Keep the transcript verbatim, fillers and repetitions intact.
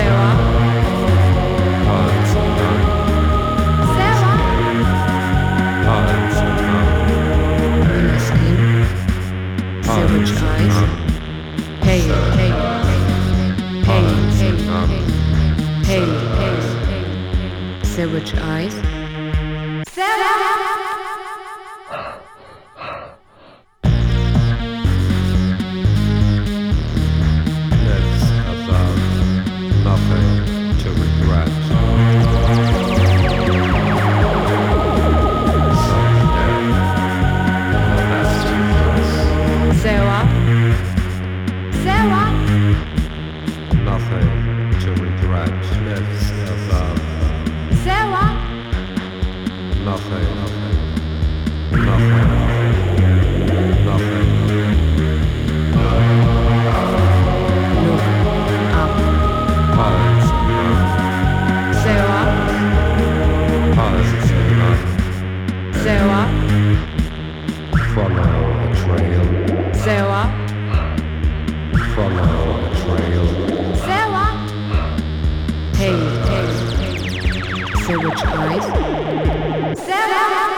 Sewa. Palec na Sewa. palec na Your skin. Sewage eyes. Hey, hey, hey, hey, hey, hey, hey. Sewage eyes. Sewa. lives above, nothing to regret. Someday, the best dress, Sewa. Sewa. nothing to regret. Lives above, Sewa. nothing, nothing, nothing, nothing. Look up. Palec na Sewa. palec na Sewa. follow a trail, Sewa. follow a trail. Sewa. Hey, hey, hey. Sewage eyes. Sewa.